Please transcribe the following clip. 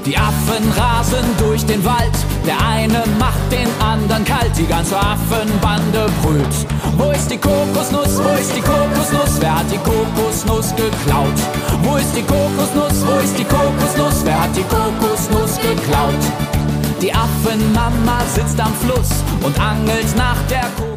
Die Affen rasen durch den Wald, der eine macht den anderen kalt. Die ganze Affenbande brüllt: Wo ist die Kokosnuss, wo ist die Kokosnuss? Wer hat die Kokosnuss geklaut? Wo ist die Kokosnuss, wo ist die Kokosnuss? Wer hat die Kokosnuss geklaut? Die Affenmama sitzt am Fluss und angelt nach der Kokosnuss.